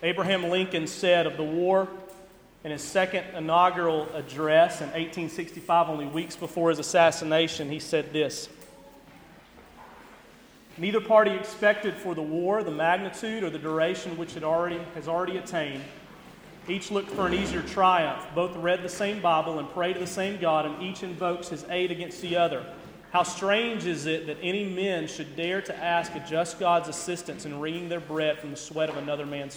Abraham Lincoln said of the war in his second inaugural address in 1865, only weeks before his assassination, he said this: "Neither party expected for the war the magnitude or the duration which it has already attained. Each looked for an easier triumph. Both read the same Bible and pray to the same God, and each invokes his aid against the other. How strange is it that any men should dare to ask a just God's assistance in wringing their bread from the sweat of other men's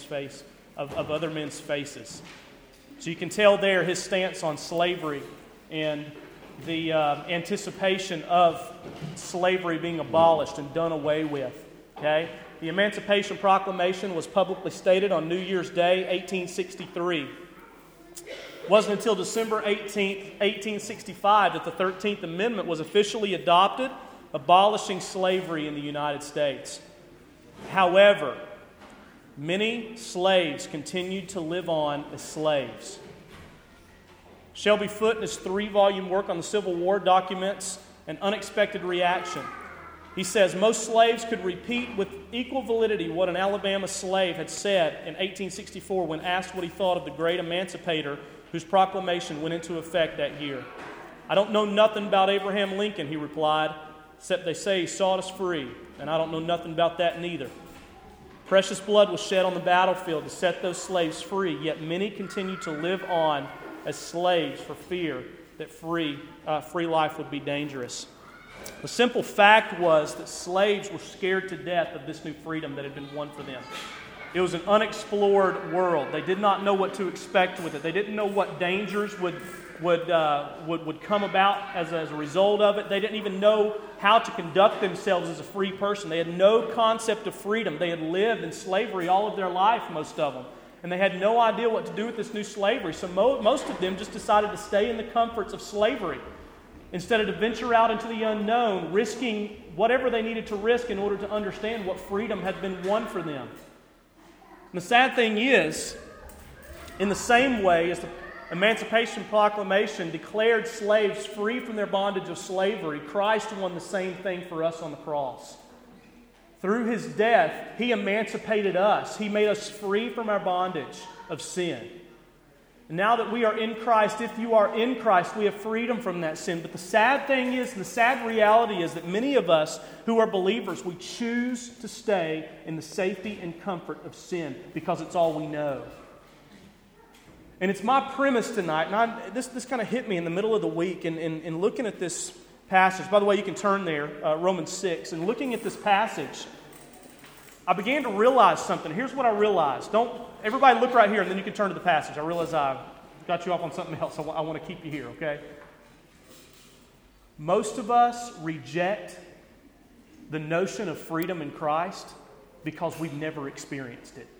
faces." So you can tell there his stance on slavery and the anticipation of slavery being abolished and done away with. Okay? The Emancipation Proclamation was publicly stated on New Year's Day, 1863. It wasn't until December 18th, 1865 that the 13th Amendment was officially adopted, abolishing slavery in the United States. However, many slaves continued to live on as slaves. Shelby Foote, in his 3-volume work on the Civil War, documents an unexpected reaction. He says, most slaves could repeat with equal validity what an Alabama slave had said in 1864 when asked what he thought of the great emancipator whose proclamation went into effect that year. "I don't know nothing about Abraham Lincoln," he replied, "except they say he sought us free, and I don't know nothing about that neither." Precious blood was shed on the battlefield to set those slaves free, yet many continue to live on as slaves for fear that free life would be dangerous. The simple fact was that slaves were scared to death of this new freedom that had been won for them. It was an unexplored world. They did not know what to expect with it. They didn't know what dangers would come about as a result of it. They didn't even know how to conduct themselves as a free person. They had no concept of freedom. They had lived in slavery all of their life, most of them. And they had no idea what to do with this new slavery. So most of them just decided to stay in the comforts of slavery instead of to venture out into the unknown, risking whatever they needed to risk in order to understand what freedom had been won for them. And the sad thing is, in the same way as the Emancipation Proclamation declared slaves free from their bondage of slavery, Christ won the same thing for us on the cross. Through his death, he emancipated us. He made us free from our bondage of sin. And now that we are in Christ, if you are in Christ, we have freedom from that sin. But the sad thing is, the sad reality is that many of us who are believers, we choose to stay in the safety and comfort of sin because it's all we know. And it's my premise tonight, and this kind of hit me in the middle of the week in looking at this passage. By the way, you can turn there, Romans 6. And looking at this passage, I began to realize something. Here's what I realized. Everybody look right here, and then you can turn to the passage. I realize I got you off on something else. I want to keep you here, okay? Most of us reject the notion of freedom in Christ because we've never experienced it.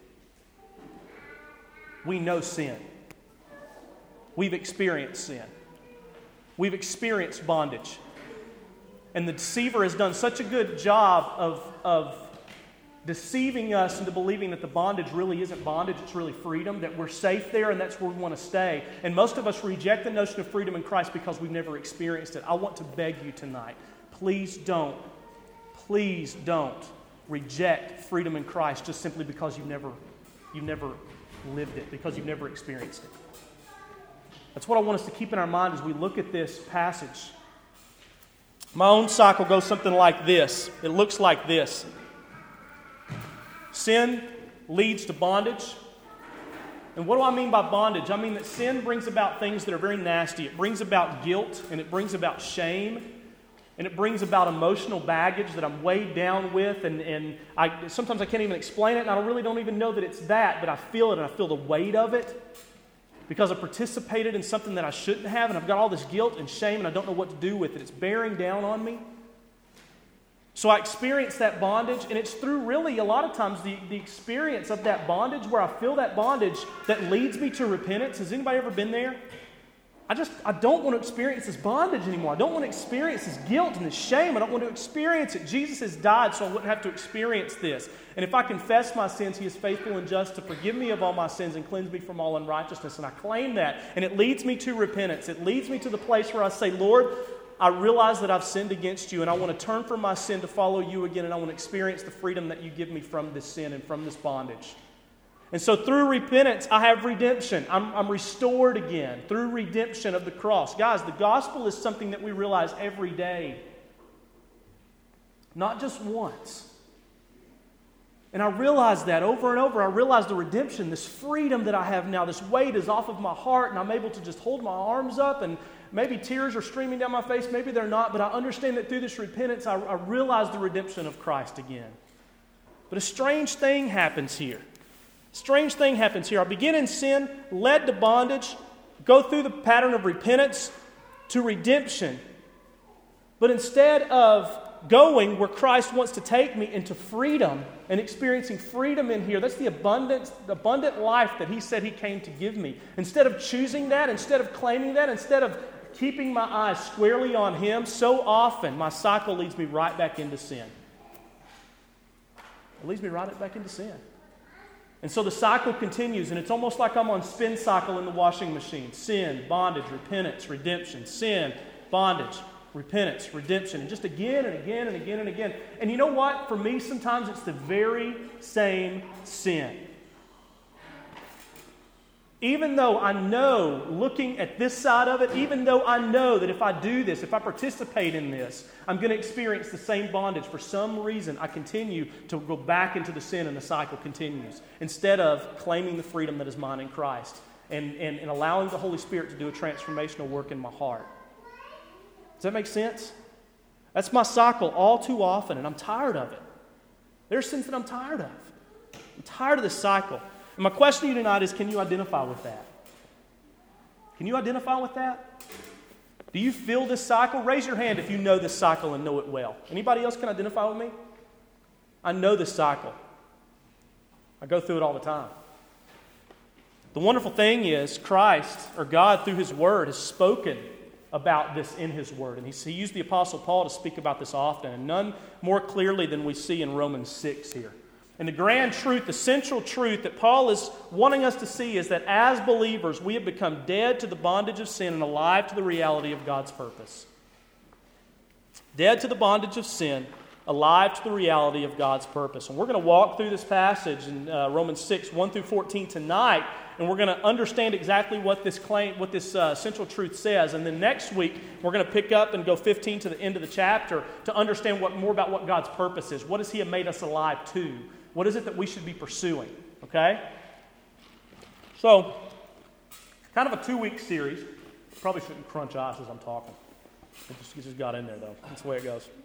We know sin. We've experienced sin. We've experienced bondage. And the deceiver has done such a good job of deceiving us into believing that the bondage really isn't bondage, it's really freedom, that we're safe there and that's where we want to stay. And most of us reject the notion of freedom in Christ because we've never experienced it. I want to beg you tonight, please don't reject freedom in Christ just simply because you've never lived it, because you've never experienced it. That's what I want us to keep in our mind as we look at this passage. My own cycle goes something like this. It looks like this. Sin leads to bondage. And what do I mean by bondage? I mean that sin brings about things that are very nasty. It brings about guilt, and it brings about shame, and it brings about emotional baggage that I'm weighed down with, and sometimes I can't even explain it, and I really don't even know that it's that, but I feel it, and I feel the weight of it because I participated in something that I shouldn't have, and I've got all this guilt and shame, and I don't know what to do with it. It's bearing down on me. So I experience that bondage, and it's through really a lot of times the experience of that bondage where I feel that bondage that leads me to repentance. Has anybody ever been there? I don't want to experience this bondage anymore. I don't want to experience this guilt and this shame. I don't want to experience it. Jesus has died so I wouldn't have to experience this. And if I confess my sins, He is faithful and just to forgive me of all my sins and cleanse me from all unrighteousness. And I claim that. And it leads me to repentance. It leads me to the place where I say, Lord, I realize that I've sinned against you, and I want to turn from my sin to follow you again, and I want to experience the freedom that you give me from this sin and from this bondage. And so through repentance, I have redemption. I'm restored again through redemption of the cross. Guys, the gospel is something that we realize every day, not just once. And I realize that over and over. I realize the redemption, this freedom that I have now, this weight is off of my heart, and I'm able to just hold my arms up, and maybe tears are streaming down my face, maybe they're not, but I understand that through this repentance, I realize the redemption of Christ again. But a strange thing happens here. Strange thing happens here. I begin in sin, led to bondage, go through the pattern of repentance to redemption. But instead of going where Christ wants to take me into freedom and experiencing freedom in here, that's the abundant life that He said He came to give me. Instead of choosing that, instead of claiming that, instead of keeping my eyes squarely on Him, so often my cycle leads me right back into sin. It leads me right back into sin. And so the cycle continues, and it's almost like I'm on spin cycle in the washing machine. Sin, bondage, repentance, redemption. Sin, bondage, repentance, redemption. And just again and again and again and again. And you know what? For me, sometimes it's the very same sin. Even though I know, looking at this side of it, even though I know that if I do this, if I participate in this, I'm going to experience the same bondage. For some reason, I continue to go back into the sin and the cycle continues. Instead of claiming the freedom that is mine in Christ and allowing the Holy Spirit to do a transformational work in my heart. Does that make sense? That's my cycle all too often, and I'm tired of it. There's sins that I'm tired of. I'm tired of this cycle. And my question to you tonight is, can you identify with that? Can you identify with that? Do you feel this cycle? Raise your hand if you know this cycle and know it well. Anybody else can identify with me? I know this cycle. I go through it all the time. The wonderful thing is Christ, or God through His Word, has spoken about this in His Word. And He used the Apostle Paul to speak about this often, and none more clearly than we see in Romans 6 here. And the grand truth, the central truth that Paul is wanting us to see is that as believers, we have become dead to the bondage of sin and alive to the reality of God's purpose. Dead to the bondage of sin, alive to the reality of God's purpose. And we're going to walk through this passage in Romans 6, 1 through 14 tonight, and we're going to understand exactly what this central truth says. And then next week, we're going to pick up and go 15 to the end of the chapter to understand more about what God's purpose is. What has He made us alive to? What is it that we should be pursuing? Okay? So, kind of a 2-week series. Probably shouldn't crunch eyes as I'm talking. It just got in there, though. That's the way it goes.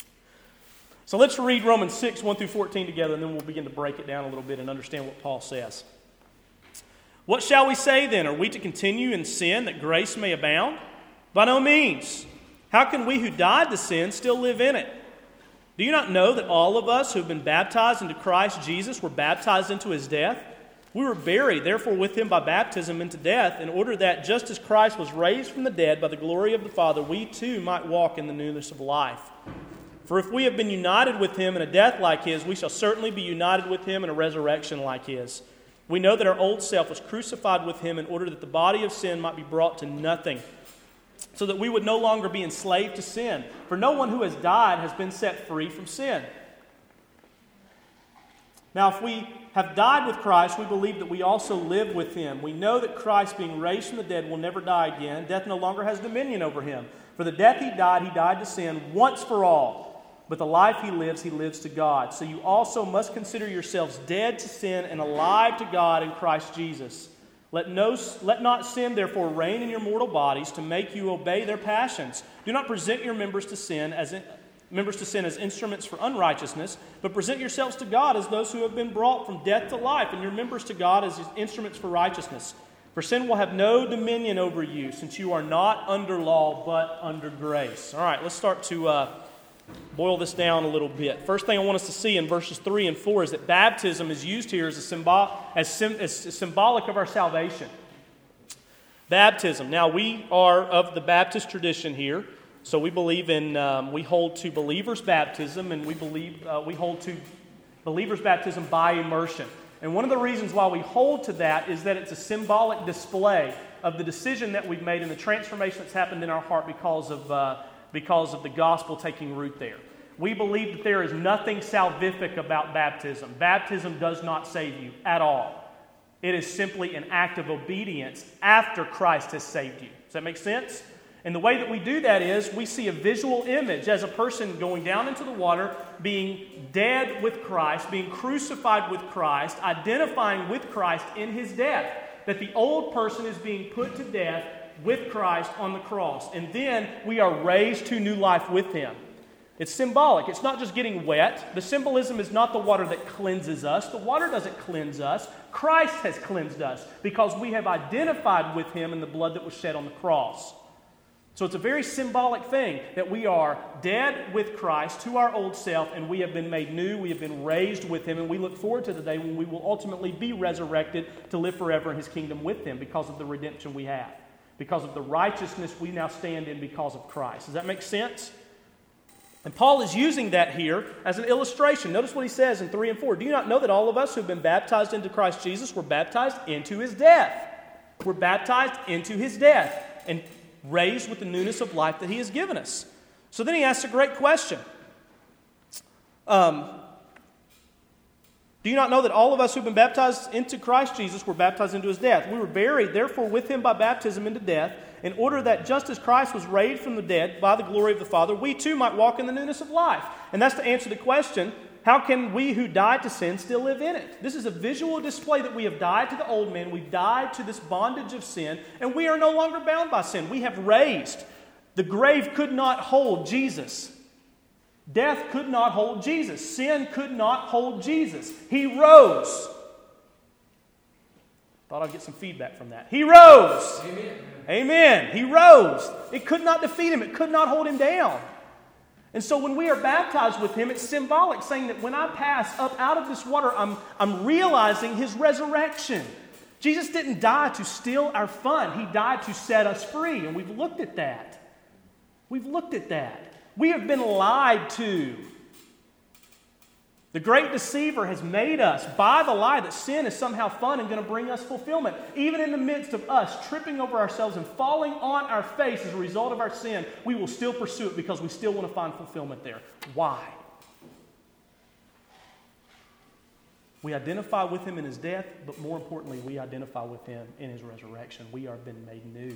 So let's read Romans 6, 1 through 14 together, and then we'll begin to break it down a little bit and understand what Paul says. What shall we say then? Are we to continue in sin that grace may abound? By no means. How can we who died to sin still live in it? Do you not know that all of us who have been baptized into Christ Jesus were baptized into His death? We were buried, therefore, with Him by baptism into death, in order that, just as Christ was raised from the dead by the glory of the Father, we too might walk in the newness of life. For if we have been united with Him in a death like His, we shall certainly be united with Him in a resurrection like His. We know that our old self was crucified with Him in order that the body of sin might be brought to nothing, so that we would no longer be enslaved to sin. For no one who has died has been set free from sin. Now, if we have died with Christ, we believe that we also live with Him. We know that Christ, being raised from the dead, will never die again. Death no longer has dominion over Him. For the death He died to sin once for all. But the life He lives to God. So you also must consider yourselves dead to sin and alive to God in Christ Jesus. Let not sin, therefore, reign in your mortal bodies to make you obey their passions. Do not present your members to sin as instruments for unrighteousness, but present yourselves to God as those who have been brought from death to life, and your members to God as instruments for righteousness. For sin will have no dominion over you, since you are not under law, but under grace. All right, let's start to boil this down a little bit. First thing I want us to see in verses 3 and 4 is that baptism is used here as symbolic of our salvation. Baptism. Now, we are of the Baptist tradition here, so we believe in, we hold to believers' baptism, and we hold to believers' baptism by immersion. And one of the reasons why we hold to that is that it's a symbolic display of the decision that we've made and the transformation that's happened in our heart because of the gospel taking root there. We believe that there is nothing salvific about baptism. Baptism does not save you at all. It is simply an act of obedience after Christ has saved you. Does that make sense? And the way that we do that is we see a visual image as a person going down into the water, being dead with Christ, being crucified with Christ, identifying with Christ in his death. That the old person is being put to death with Christ on the cross. And then we are raised to new life with him. It's symbolic. It's not just getting wet. The symbolism is not the water that cleanses us. The water doesn't cleanse us. Christ has cleansed us because we have identified with him in the blood that was shed on the cross. So it's a very symbolic thing that we are dead with Christ to our old self, and we have been made new, we have been raised with him, and we look forward to the day when we will ultimately be resurrected to live forever in his kingdom with him because of the redemption we have, because of the righteousness we now stand in because of Christ. Does that make sense? And Paul is using that here as an illustration. Notice what he says in 3 and 4. Do you not know that all of us who have been baptized into Christ Jesus were baptized into his death? We're baptized into his death and raised with the newness of life that he has given us. So then he asks a great question. Do you not know that all of us who've been baptized into Christ Jesus were baptized into his death? We were buried, therefore, with him by baptism into death, in order that just as Christ was raised from the dead by the glory of the Father, we too might walk in the newness of life. And that's to answer the question, how can we who died to sin still live in it? This is a visual display that we have died to the old man, we've died to this bondage of sin, and we are no longer bound by sin. We have raised. The grave could not hold Jesus. Death could not hold Jesus. Sin could not hold Jesus. He rose. Thought I'd get some feedback from that. He rose. Amen. Amen. He rose. It could not defeat him. It could not hold him down. And so when we are baptized with him, it's symbolic, saying that when I pass up out of this water, I'm realizing his resurrection. Jesus didn't die to steal our fun. He died to set us free. And we've looked at that. We've looked at that. We have been lied to. The great deceiver has made us by the lie that sin is somehow fun and going to bring us fulfillment. Even in the midst of us tripping over ourselves and falling on our face as a result of our sin, we will still pursue it because we still want to find fulfillment there. Why? We identify with him in his death, but more importantly, we identify with him in his resurrection. We are been made new.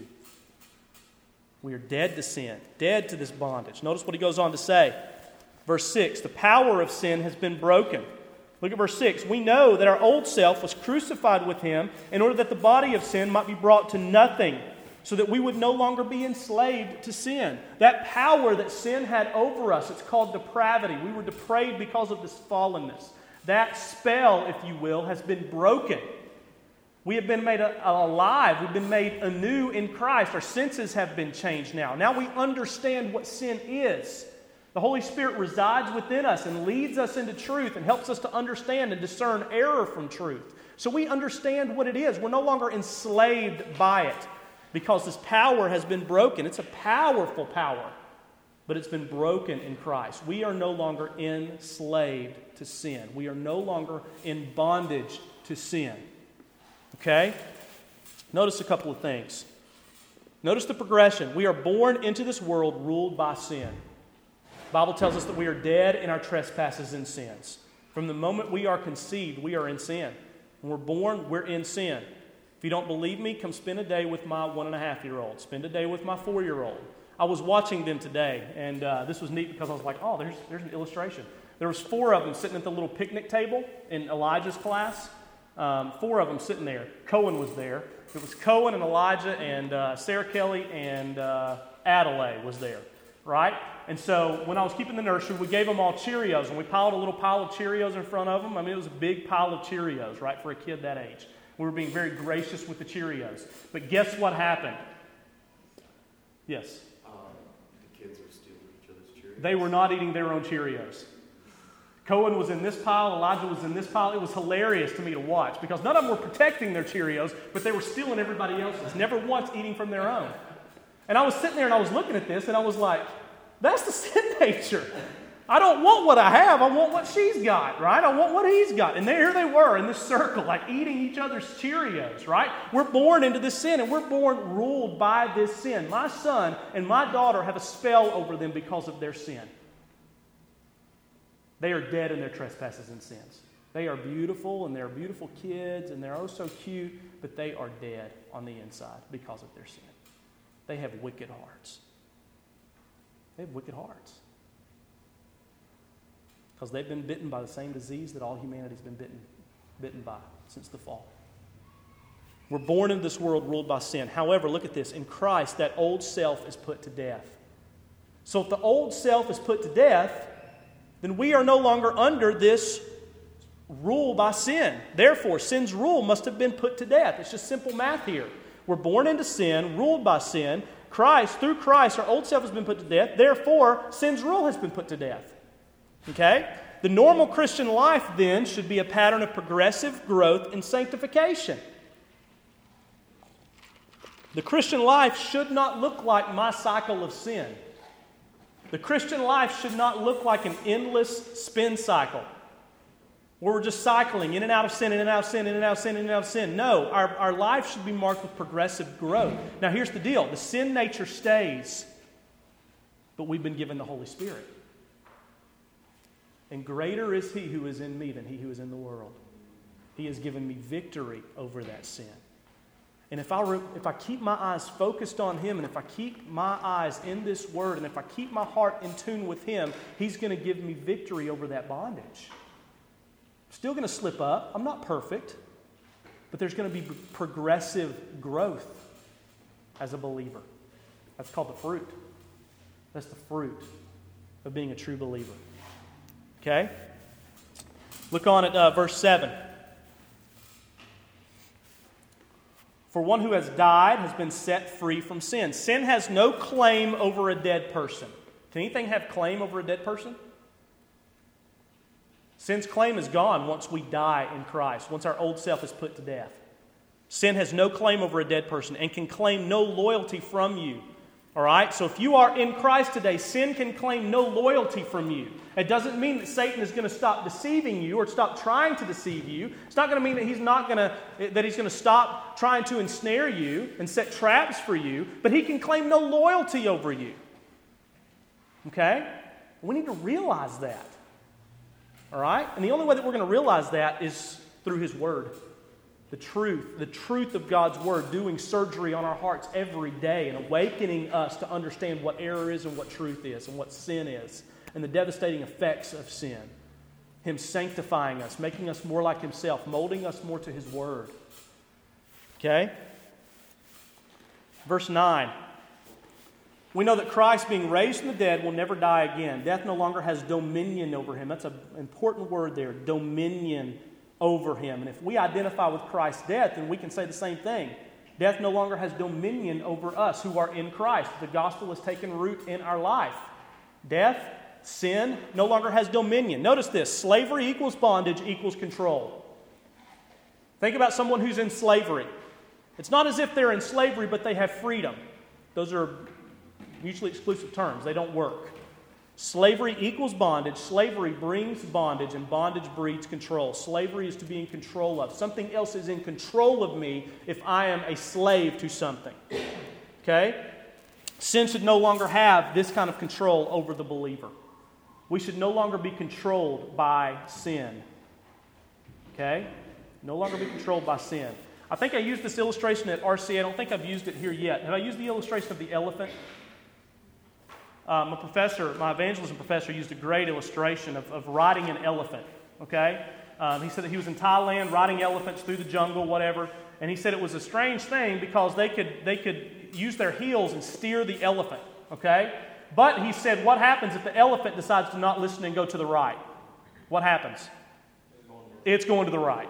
We are dead to sin, dead to this bondage. Notice what he goes on to say. Verse 6, the power of sin has been broken. Look at verse 6. We know that our old self was crucified with him in order that the body of sin might be brought to nothing, so that we would no longer be enslaved to sin. That power that sin had over us, it's called depravity. We were depraved because of this fallenness. That spell, if you will, has been broken. We have been made alive. We've been made anew in Christ. Our senses have been changed now. Now we understand what sin is. The Holy Spirit resides within us and leads us into truth and helps us to understand and discern error from truth. So we understand what it is. We're no longer enslaved by it because this power has been broken. It's a powerful power, but it's been broken in Christ. We are no longer enslaved to sin. We are no longer in bondage to sin. Okay? Notice a couple of things. Notice the progression. We are born into this world ruled by sin. The Bible tells us that we are dead in our trespasses and sins. From the moment we are conceived, we are in sin. When we're born, we're in sin. If you don't believe me, come spend a day with my 1.5-year-old. Spend a day with my 4-year-old. I was watching them today, and this was neat because I was like, oh, there's an illustration. There was 4 of them sitting at the little picnic table in Elijah's class. 4 of them sitting there. Cohen was there. It was Cohen and Elijah and Sarah Kelly and Adelaide was there, right? And so when I was keeping the nursery, we gave them all Cheerios, and we piled a little pile of Cheerios in front of them. I mean, it was a big pile of Cheerios, right, for a kid that age. We were being very gracious with the Cheerios. But guess what happened? Yes? The kids are stealing each other's Cheerios. They were not eating their own Cheerios. Cohen was in this pile, Elijah was in this pile. It was hilarious to me to watch because none of them were protecting their Cheerios, but they were stealing everybody else's, never once eating from their own. And I was sitting there and I was looking at this and I was like, that's the sin nature. I don't want what I have. I want what she's got, right? I want what he's got. And here they were in this circle, like eating each other's Cheerios, right? We're born into this sin, and we're born ruled by this sin. My son and my daughter have a spell over them because of their sin. They are dead in their trespasses and sins. They are beautiful, and they're beautiful kids, and they're oh so cute, but they are dead on the inside because of their sin. They have wicked hearts. They have wicked hearts. Because they've been bitten by the same disease that all humanity's been bitten by since the fall. We're born into this world ruled by sin. However, look at this. In Christ, that old self is put to death. So if the old self is put to death, then we are no longer under this rule by sin. Therefore, sin's rule must have been put to death. It's just simple math here. We're born into sin, ruled by sin. Through Christ, our old self has been put to death. Therefore, sin's rule has been put to death. Okay? The normal Christian life, then, should be a pattern of progressive growth and sanctification. The Christian life should not look like my cycle of sin. The Christian life should not look like an endless spin cycle where we're just cycling in and out of sin, in and out of sin, in and out of sin, in and out of sin. No, our life should be marked with progressive growth. Now, here's the deal. The sin nature stays, but we've been given the Holy Spirit. And greater is He who is in me than he who is in the world. He has given me victory over that sin. And if I keep my eyes focused on Him, and if I keep my eyes in this Word, and if I keep my heart in tune with Him, He's going to give me victory over that bondage. Still going to slip up. I'm not perfect. But there's going to be progressive growth as a believer. That's called the fruit. That's the fruit of being a true believer. Okay? Look on at verse 7. For one who has died has been set free from sin. Sin has no claim over a dead person. Can anything have claim over a dead person? Sin's claim is gone once we die in Christ, once our old self is put to death. Sin has no claim over a dead person and can claim no loyalty from you. All right? So if you are in Christ today, sin can claim no loyalty from you. It doesn't mean that Satan is going to stop deceiving you or stop trying to deceive you. It's not going to mean that he's going to stop trying to ensnare you and set traps for you, but he can claim no loyalty over you. Okay? We need to realize that. All right? And the only way that we're going to realize that is through His Word. The truth of God's Word, doing surgery on our hearts every day and awakening us to understand what error is and what truth is and what sin is and the devastating effects of sin. Him sanctifying us, making us more like Himself, molding us more to His Word. Okay? Verse 9. We know that Christ, being raised from the dead, will never die again. Death no longer has dominion over Him. That's an important word there, dominion over Him. And if we identify with Christ's death, then we can say the same thing. Death no longer has dominion over us who are in Christ. The gospel has taken root in our life. Death, sin, no longer has dominion. Notice this, slavery equals bondage equals control. Think about someone who's in slavery. It's not as if they're in slavery, but they have freedom. Those are mutually exclusive terms. They don't work. Slavery equals bondage. Slavery brings bondage, and bondage breeds control. Slavery is to be in control of. Something else is in control of me if I am a slave to something. Okay? Sin should no longer have this kind of control over the believer. We should no longer be controlled by sin. Okay? No longer be controlled by sin. I think I used this illustration at RC. I don't think I've used it here yet. Have I used the illustration of the elephant? My evangelism professor used a great illustration of riding an elephant, okay? He said that he was in Thailand riding elephants through the jungle, whatever, and he said it was a strange thing because they could use their heels and steer the elephant, okay? But he said, what happens if the elephant decides to not listen and go to the right? What happens? It's going to the right.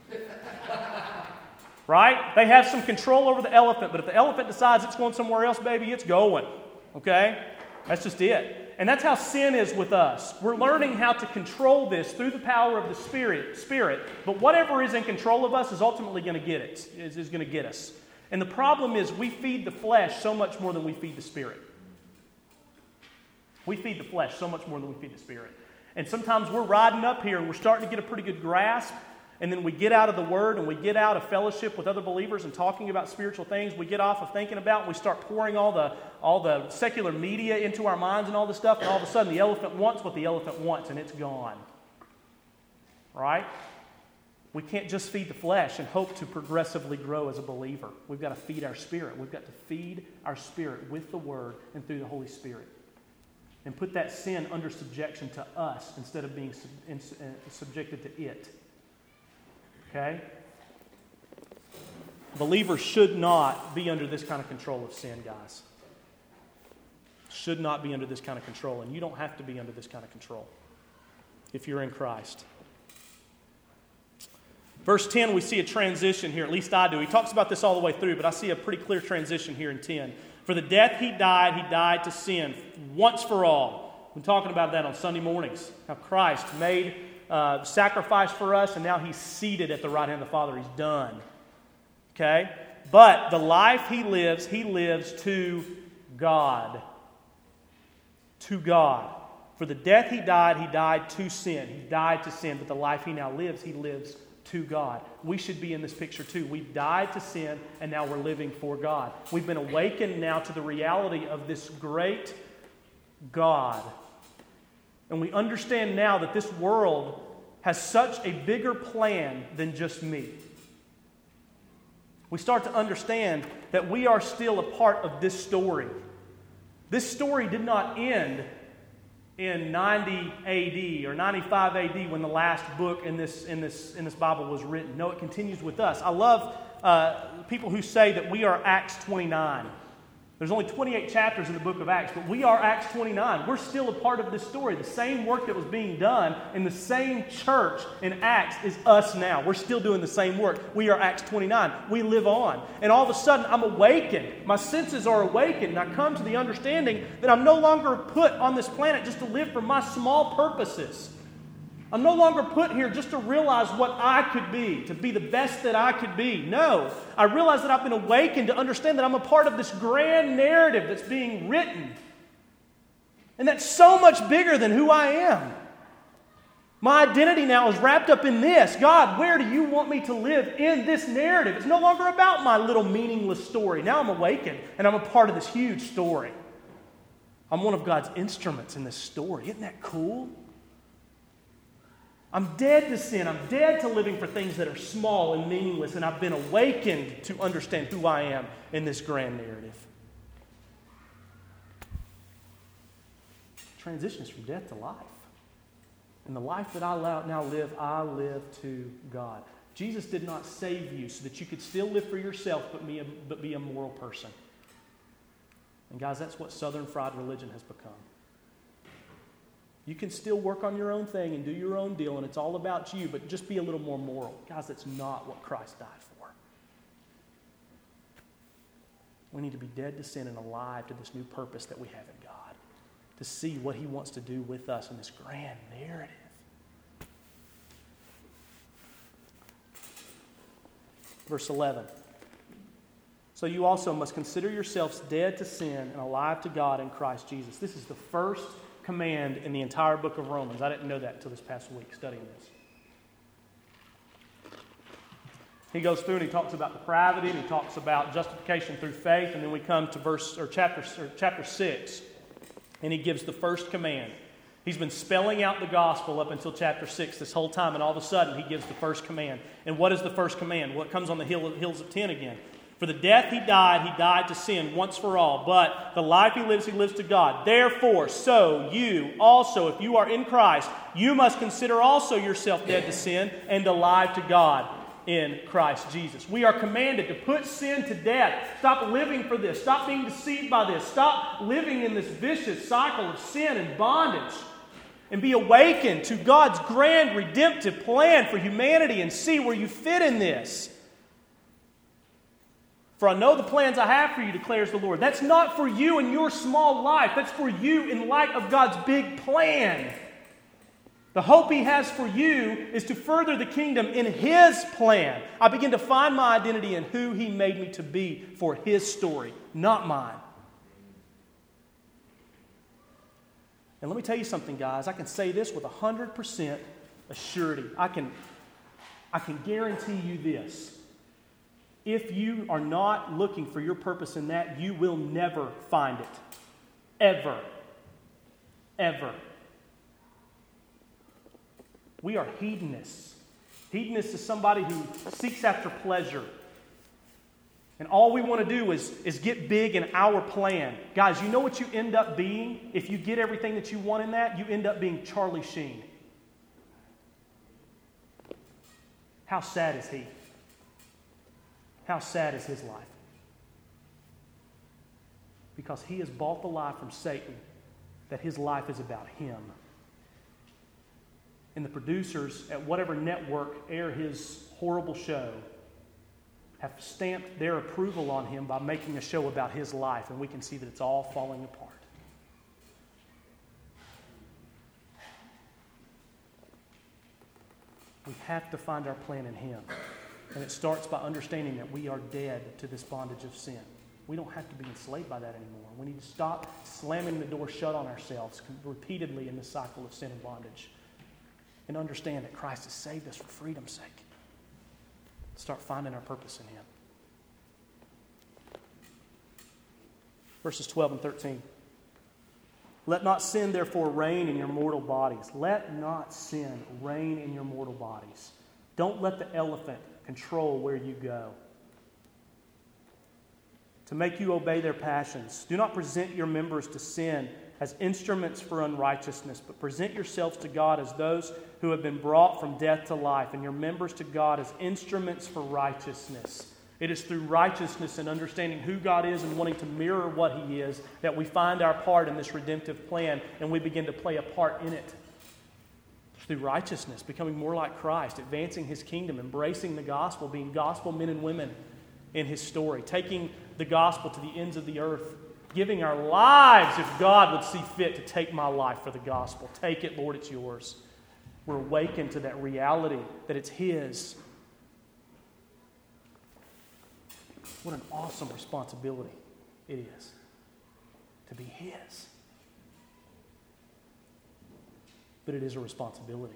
Right? They have some control over the elephant, but if the elephant decides it's going somewhere else, baby, it's going, okay? That's just it. And that's how sin is with us. We're learning how to control this through the power of the Spirit. But whatever is in control of us is ultimately going to get it. Is going to get us. And the problem is we feed the flesh so much more than we feed the Spirit. We feed the flesh so much more than we feed the Spirit. And sometimes we're riding up here and we're starting to get a pretty good grasp. And then we get out of the Word and we get out of fellowship with other believers and talking about spiritual things. We get off of thinking about and we start pouring all the secular media into our minds and all this stuff. And all of a sudden the elephant wants what the elephant wants and it's gone. Right? We can't just feed the flesh and hope to progressively grow as a believer. We've got to feed our spirit. We've got to feed our spirit with the Word and through the Holy Spirit. And put that sin under subjection to us instead of being subjected to it. Okay? Believers should not be under this kind of control of sin, guys. Should not be under this kind of control. And you don't have to be under this kind of control if you're in Christ. Verse 10, we see a transition here. At least I do. He talks about this all the way through, but I see a pretty clear transition here in 10. For the death he died to sin once for all. We've been talking about that on Sunday mornings. How Christ made sacrifice for us, and now he's seated at the right hand of the Father. He's done. Okay? But the life he lives to God. To God. For the death he died to sin. He died to sin, but the life he now lives, he lives to God. We should be in this picture too. We died to sin, and now we're living for God. We've been awakened now to the reality of this great God. And we understand now that this world has such a bigger plan than just me. We start to understand that we are still a part of this story. This story did not end in 90 AD or 95 AD when the last book in this Bible was written. No, it continues with us. I love people who say that we are Acts 29. There's only 28 chapters in the book of Acts, but we are Acts 29. We're still a part of this story. The same work that was being done in the same church in Acts is us now. We're still doing the same work. We are Acts 29. We live on. And all of a sudden, I'm awakened. My senses are awakened, and I come to the understanding that I'm no longer put on this planet just to live for my small purposes. I'm no longer put here just to realize what I could be, to be the best that I could be. No, I realize that I've been awakened to understand that I'm a part of this grand narrative that's being written. And that's so much bigger than who I am. My identity now is wrapped up in this. God, where do you want me to live in this narrative? It's no longer about my little meaningless story. Now I'm awakened, and I'm a part of this huge story. I'm one of God's instruments in this story. Isn't that cool? I'm dead to sin. I'm dead to living for things that are small and meaningless, and I've been awakened to understand who I am in this grand narrative. Transition is from death to life. And the life that I now live, I live to God. Jesus did not save you so that you could still live for yourself but be a moral person. And guys, that's what Southern fried religion has become. You can still work on your own thing and do your own deal, and it's all about you, but just be a little more moral. Guys, that's not what Christ died for. We need to be dead to sin and alive to this new purpose that we have in God, to see what He wants to do with us in this grand narrative. Verse 11. So you also must consider yourselves dead to sin and alive to God in Christ Jesus. This is the first command in the entire book of Romans. I didn't know that until this past week studying this. He goes through and he talks about depravity, and he talks about justification through faith, and then we come to chapter 6, and he gives the first command. He's been spelling out the gospel up until chapter 6 this whole time, and all of a sudden he gives the first command. And what is the first command? Well, it comes on the hills of 10 again. For the death he died to sin once for all. But the life he lives to God. Therefore, so you also, if you are in Christ, you must consider also yourself dead to sin and alive to God in Christ Jesus. We are commanded to put sin to death. Stop living for this. Stop being deceived by this. Stop living in this vicious cycle of sin and bondage. And be awakened to God's grand redemptive plan for humanity and see where you fit in this. For I know the plans I have for you, declares the Lord. That's not for you in your small life. That's for you in light of God's big plan. The hope He has for you is to further the kingdom in His plan. I begin to find my identity in who He made me to be for His story, not mine. And let me tell you something, guys. I can say this with 100% assurity. I can guarantee you this. If you are not looking for your purpose in that, you will never find it. Ever. Ever. We are hedonists. Hedonist is somebody who seeks after pleasure. And all we want to do is get big in our plan. Guys, you know what you end up being? If you get everything that you want in that, you end up being Charlie Sheen. How sad is he? How sad is his life? Because he has bought the lie from Satan that his life is about him. And the producers at whatever network air his horrible show have stamped their approval on him by making a show about his life, and we can see that it's all falling apart. We have to find our plan in Him. And it starts by understanding that we are dead to this bondage of sin. We don't have to be enslaved by that anymore. We need to stop slamming the door shut on ourselves repeatedly in this cycle of sin and bondage. And understand that Christ has saved us for freedom's sake. Start finding our purpose in Him. Verses 12 and 13. Let not sin, therefore, reign in your mortal bodies. Let not sin reign in your mortal bodies. Don't let the elephant control where you go, to make you obey their passions. Do not present your members to sin as instruments for unrighteousness, but present yourselves to God as those who have been brought from death to life, and your members to God as instruments for righteousness. It is through righteousness and understanding who God is and wanting to mirror what He is that we find our part in this redemptive plan, and we begin to play a part in it. Through righteousness, becoming more like Christ, advancing His kingdom, embracing the gospel, being gospel men and women in His story, taking the gospel to the ends of the earth, giving our lives if God would see fit to take my life for the gospel. Take it, Lord, it's yours. We're awakened to that reality that it's His. What an awesome responsibility it is to be His. But it is a responsibility.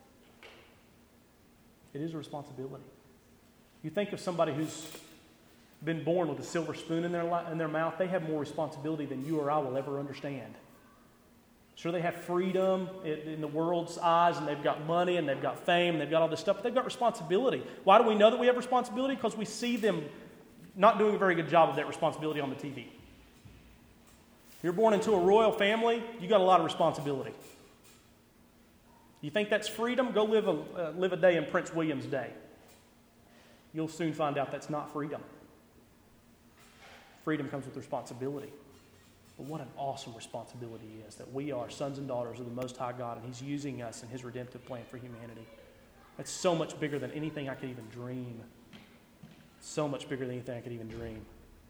It is a responsibility. You think of somebody who's been born with a silver spoon in their mouth, they have more responsibility than you or I will ever understand. Sure, they have freedom in the world's eyes, and they've got money, and they've got fame, and they've got all this stuff, but they've got responsibility. Why do we know that we have responsibility? Because we see them not doing a very good job of that responsibility on the TV. You're born into a royal family, you got a lot of responsibility. You think that's freedom? Go live a day in Prince William's day. You'll soon find out that's not freedom. Freedom comes with responsibility. But what an awesome responsibility it is that we are sons and daughters of the Most High God, and He's using us in His redemptive plan for humanity. That's so much bigger than anything I could even dream. So much bigger than anything I could even dream.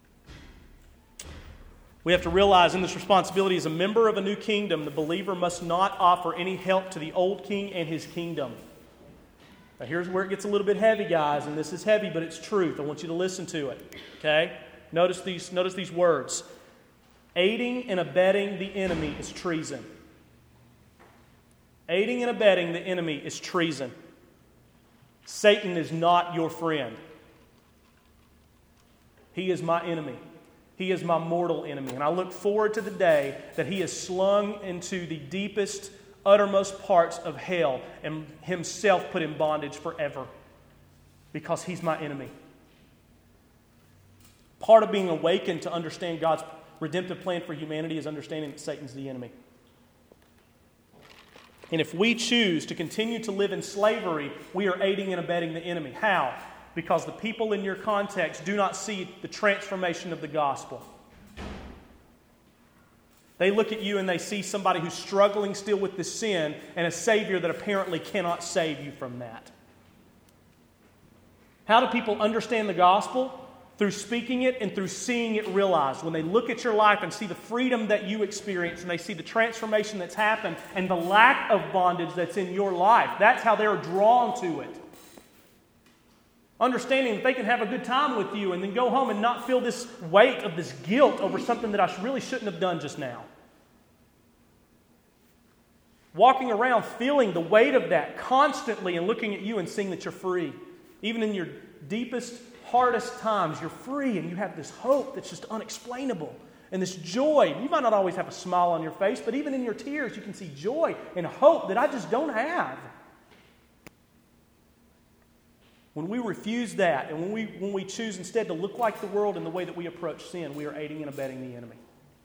We have to realize in this responsibility as a member of a new kingdom, the believer must not offer any help to the old king and his kingdom. Now here's where it gets a little bit heavy, guys, and this is heavy, but it's truth. I want you to listen to it. Okay? Notice these words. Aiding and abetting the enemy is treason. Aiding and abetting the enemy is treason. Satan is not your friend. He is my enemy. He is my mortal enemy. And I look forward to the day that he is slung into the deepest, uttermost parts of hell and himself put in bondage forever. Because he's my enemy. Part of being awakened to understand God's redemptive plan for humanity is understanding that Satan's the enemy. And if we choose to continue to live in slavery, we are aiding and abetting the enemy. How? Because the people in your context do not see the transformation of the gospel. They look at you and they see somebody who's struggling still with this sin and a Savior that apparently cannot save you from that. How do people understand the gospel? Through speaking it and through seeing it realized. When they look at your life and see the freedom that you experience and they see the transformation that's happened and the lack of bondage that's in your life, that's how they're drawn to it. Understanding that they can have a good time with you and then go home and not feel this weight of this guilt over something that I really shouldn't have done just now. Walking around feeling the weight of that constantly and looking at you and seeing that you're free. Even in your deepest, hardest times, you're free and you have this hope that's just unexplainable. And this joy. You might not always have a smile on your face, but even in your tears, you can see joy and hope that I just don't have. When we refuse that, and when we choose instead to look like the world in the way that we approach sin, we are aiding and abetting the enemy.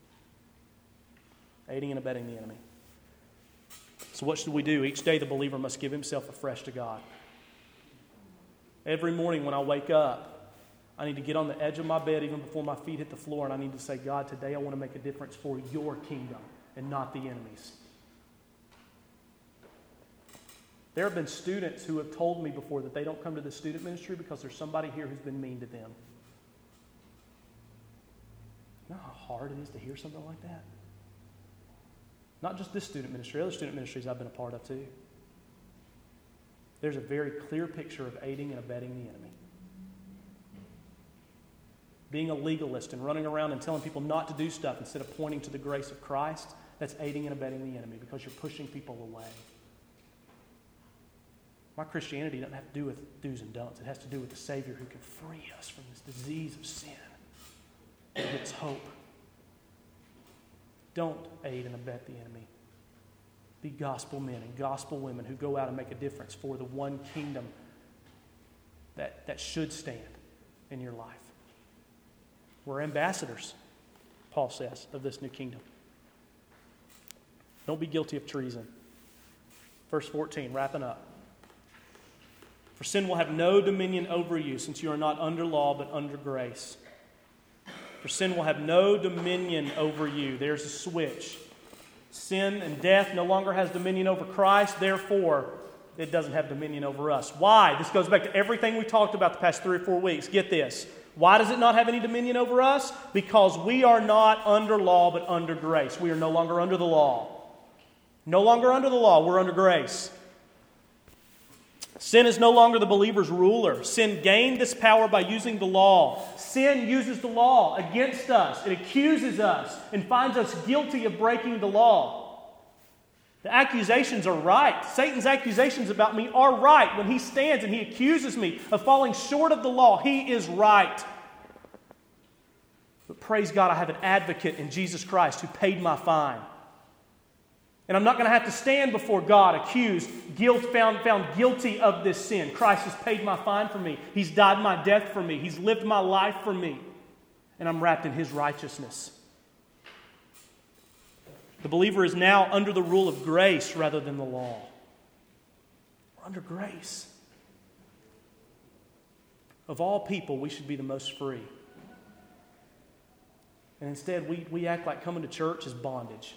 Aiding and abetting the enemy. So what should we do? Each day the believer must give himself afresh to God. Every morning when I wake up, I need to get on the edge of my bed even before my feet hit the floor, and I need to say, God, today I want to make a difference for your kingdom and not the enemy's. There have been students who have told me before that they don't come to the student ministry because there's somebody here who's been mean to them. You know how hard it is to hear something like that? Not just this student ministry, other student ministries I've been a part of too. There's a very clear picture of aiding and abetting the enemy. Being a legalist and running around and telling people not to do stuff instead of pointing to the grace of Christ, that's aiding and abetting the enemy because you're pushing people away. My Christianity doesn't have to do with do's and don'ts. It has to do with the Savior who can free us from this disease of sin. It gives hope. Don't aid and abet the enemy. Be gospel men and gospel women who go out and make a difference for the one kingdom that should stand in your life. We're ambassadors, Paul says, of this new kingdom. Don't be guilty of treason. Verse 14, wrapping up. For sin will have no dominion over you, since you are not under law but under grace. For sin will have no dominion over you. There's a switch. Sin and death no longer has dominion over Christ. Therefore, it doesn't have dominion over us. Why? This goes back to everything we talked about the past 3 or 4 weeks. Get this. Why does it not have any dominion over us? Because we are not under law but under grace. We are no longer under the law. No longer under the law. We're under grace. Sin is no longer the believer's ruler. Sin gained this power by using the law. Sin uses the law against us. It accuses us and finds us guilty of breaking the law. The accusations are right. Satan's accusations about me are right. When he stands and he accuses me of falling short of the law, he is right. But praise God, I have an advocate in Jesus Christ who paid my fine. And I'm not going to have to stand before God accused, found guilty of this sin. Christ has paid my fine for me. He's died my death for me. He's lived my life for me. And I'm wrapped in His righteousness. The believer is now under the rule of grace rather than the law. We're under grace. Of all people, we should be the most free. And instead, we act like coming to church is bondage.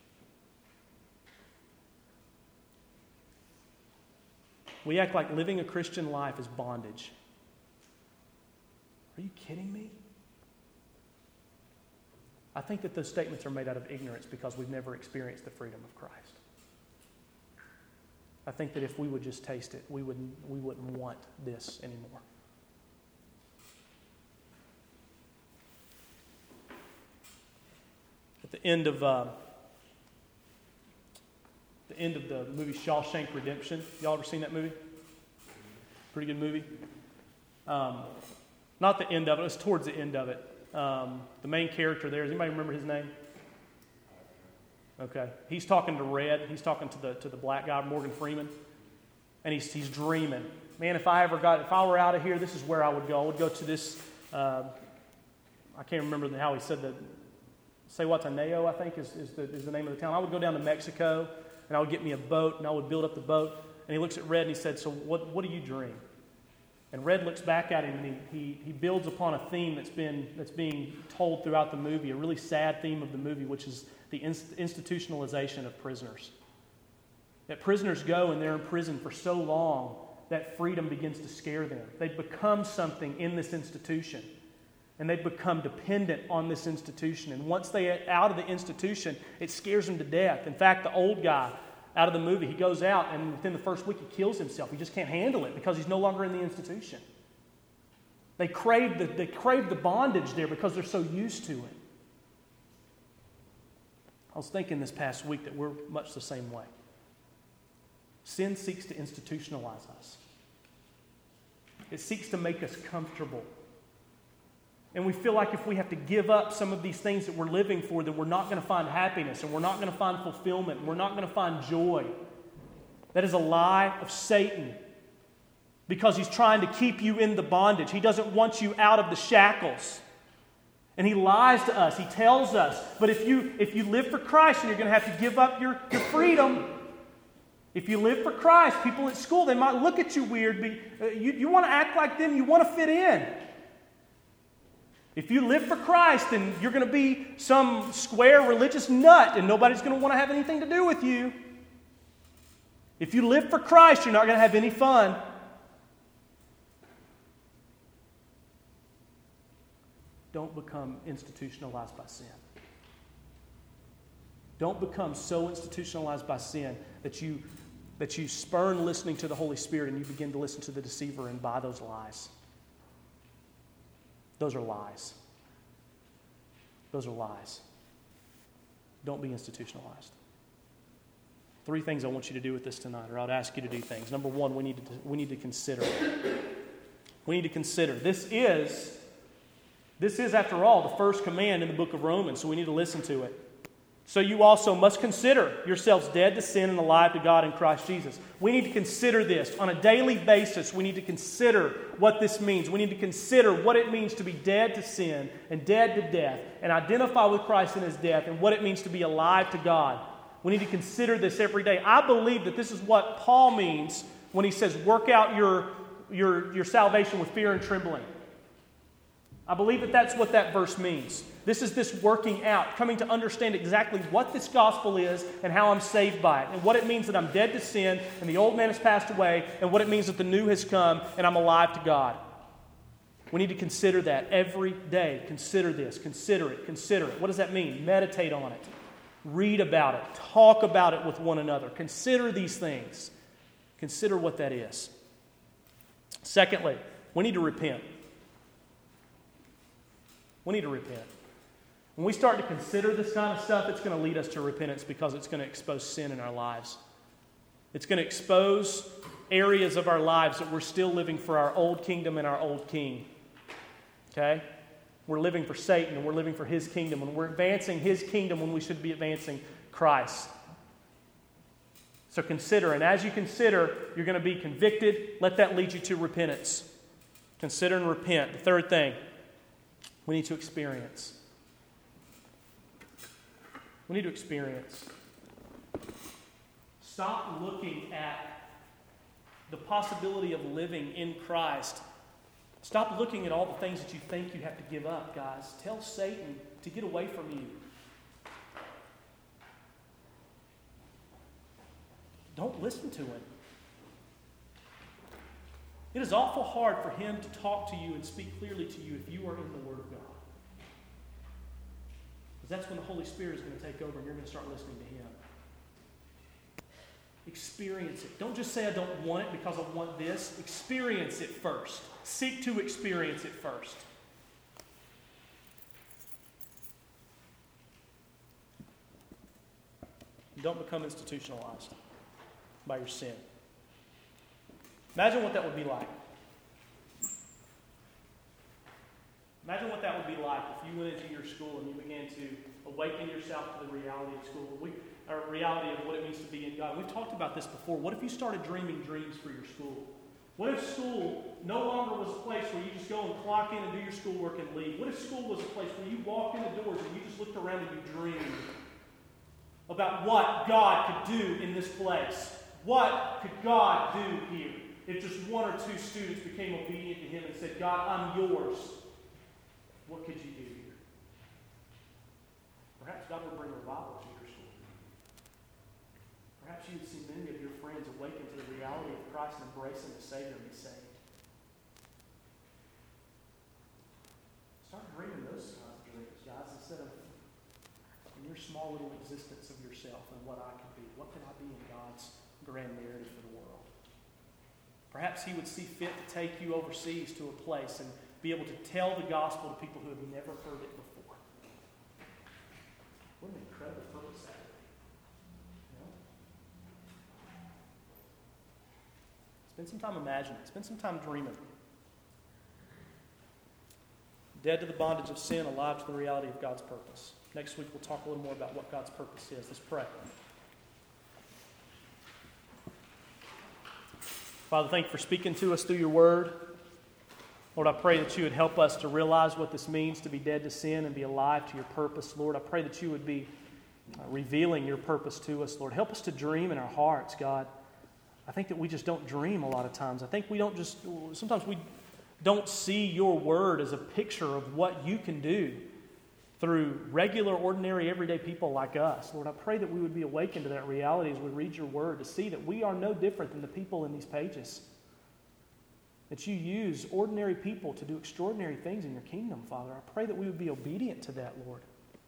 We act like living a Christian life is bondage. Are you kidding me? I think that those statements are made out of ignorance because we've never experienced the freedom of Christ. I think that if we would just taste it, we wouldn't want this anymore. At the end of the movie Shawshank Redemption. Y'all ever seen that movie? Pretty good movie. Not the end of it. It was towards the end of it. The main character there. Does anybody remember his name? Okay. He's talking to Red. He's talking to the black guy, Morgan Freeman, and he's dreaming. Man, if I were out of here, this is where I would go. I would go to this. I can't remember how he said that. Sewataneo, I think, is the name of the town. I would go down to Mexico. And I would get me a boat, and I would build up the boat. And he looks at Red, and he said, so what do you dream? And Red looks back at him, and he builds upon a theme that's being told throughout the movie, a really sad theme of the movie, which is the institutionalization of prisoners. That prisoners go, and they're in prison for so long that freedom begins to scare them. They become something in this institution. And they become dependent on this institution. And once they get out of the institution, it scares them to death. In fact, the old guy out of the movie, he goes out and within the first week he kills himself. He just can't handle it because he's no longer in the institution. They crave the bondage there because they're so used to it. I was thinking this past week that we're much the same way. Sin seeks to institutionalize us. It seeks to make us comfortable. And we feel like if we have to give up some of these things that we're living for, that we're not going to find happiness, and we're not going to find fulfillment, and we're not going to find joy. That is a lie of Satan. because he's trying to keep you in the bondage. He doesn't want you out of the shackles. And he lies to us. He tells us. But if you live for Christ, and you're going to have to give up your freedom. If you live for Christ, people at school, they might look at you weird. But you want to act like them. You want to fit in. If you live for Christ, then you're going to be some square religious nut, and nobody's going to want to have anything to do with you. If you live for Christ, you're not going to have any fun. Don't become institutionalized by sin. Don't become so institutionalized by sin that you spurn listening to the Holy Spirit and you begin to listen to the deceiver and buy those lies. Those are lies. Those are lies. Don't be institutionalized. 3 things I want you to do with this tonight, or I'd ask you to do things. Number 1, we need to consider. We need to consider. This is, after all, the first command in the book of Romans, so we need to listen to it. So you also must consider yourselves dead to sin and alive to God in Christ Jesus. We need to consider this. On a daily basis, we need to consider what this means. We need to consider what it means to be dead to sin and dead to death, and identify with Christ in His death, and what it means to be alive to God. We need to consider this every day. I believe that this is what Paul means when he says, work out your salvation with fear and trembling. I believe that that's what that verse means. This is this working out, coming to understand exactly what this gospel is and how I'm saved by it, and what it means that I'm dead to sin and the old man has passed away, and what it means that the new has come and I'm alive to God. We need to consider that every day. Consider this. Consider it. Consider it. What does that mean? Meditate on it. Read about it. Talk about it with one another. Consider these things. Consider what that is. Secondly, we need to repent. We need to repent. When we start to consider this kind of stuff, it's going to lead us to repentance because it's going to expose sin in our lives. It's going to expose areas of our lives that we're still living for our old kingdom and our old king. Okay? We're living for Satan and we're living for his kingdom, and we're advancing his kingdom when we should be advancing Christ. So consider, and as you consider, you're going to be convicted. Let that lead you to repentance. Consider and repent. The third thing, we need to experience. We need to experience. Stop looking at the possibility of living in Christ. Stop looking at all the things that you think you have to give up, guys. Tell Satan to get away from you. Don't listen to him. It is awful hard for him to talk to you and speak clearly to you if you are in the Word of God. Because that's when the Holy Spirit is going to take over and you're going to start listening to Him. Experience it. Don't just say, I don't want it because I want this. Experience it first. Seek to experience it first. Don't become institutionalized by your sin. Imagine what that would be like. Imagine what that would be like if you went into your school and you began to awaken yourself to the reality of school, or reality of what it means to be in God. We've talked about this before. What if you started dreaming dreams for your school? What if school no longer was a place where you just go and clock in and do your schoolwork and leave? What if school was a place where you walked in the doors and you just looked around and you dreamed about what God could do in this place? What could God do here? If just one or two students became obedient to Him and said, God, I'm yours, what could you do here? Perhaps God would bring revival to your school. Perhaps you would see many of your friends awaken to the reality of Christ and embrace Him as Savior and be saved. Start dreaming those kinds of dreams, guys, instead of in your small little existence of yourself and what I can be. What can I be in God's grand narrative for the world? Perhaps He would see fit to take you overseas to a place and be able to tell the gospel to people who have never heard it before. What an incredible purpose that would be. You know? Spend some time imagining. Spend some time dreaming. Dead to the bondage of sin, alive to the reality of God's purpose. Next week we'll talk a little more about what God's purpose is. Let's pray. Father, thank you for speaking to us through your word. Lord, I pray that you would help us to realize what this means to be dead to sin and be alive to your purpose. Lord, I pray that you would be revealing your purpose to us. Lord, help us to dream in our hearts, God. I think that we just don't dream a lot of times. I think sometimes we don't see your word as a picture of what you can do through regular, ordinary, everyday people like us. Lord, I pray that we would be awakened to that reality as we read your word, to see that we are no different than the people in these pages. That you use ordinary people to do extraordinary things in your kingdom, Father. I pray that we would be obedient to that, Lord.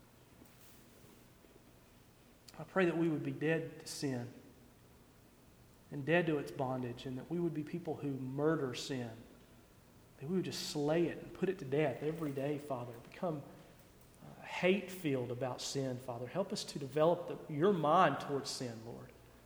I pray that we would be dead to sin and dead to its bondage, and that we would be people who murder sin. That we would just slay it and put it to death every day, Father. Become hate-filled about sin, Father. Help us to develop your mind towards sin, Lord.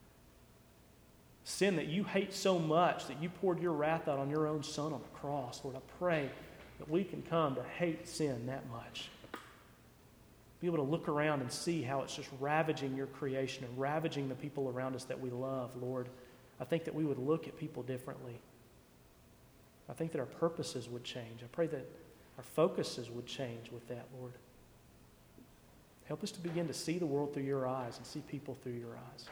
Sin that you hate so much that you poured your wrath out on your own Son on the cross. Lord, I pray that we can come to hate sin that much. Be able to look around and see how it's just ravaging your creation and ravaging the people around us that we love, Lord. I think that we would look at people differently. I think that our purposes would change. I pray that our focuses would change with that, Lord. Help us to begin to see the world through your eyes and see people through your eyes.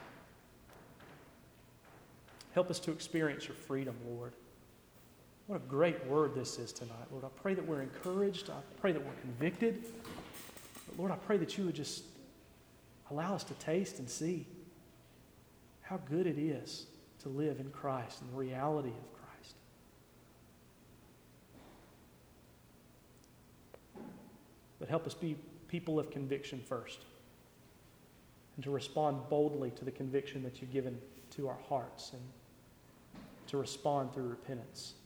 Help us to experience your freedom, Lord. What a great word this is tonight, Lord. I pray that we're encouraged. I pray that we're convicted. But Lord, I pray that you would just allow us to taste and see how good it is to live in Christ and the reality of Christ. But help us be people of conviction first, and to respond boldly to the conviction that you've given to our hearts, and to respond through repentance.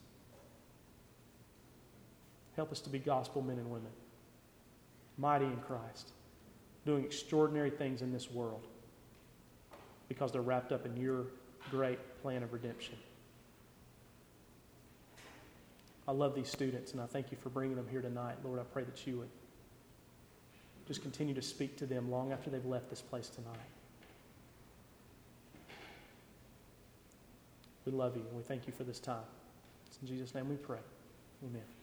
Help us to be gospel men and women, mighty in Christ, doing extraordinary things in this world because they're wrapped up in your great plan of redemption. I love these students, and I thank you for bringing them here tonight. Lord, I pray that you would just continue to speak to them long after they've left this place tonight. We love you, and we thank you for this time. It's in Jesus' name we pray. Amen.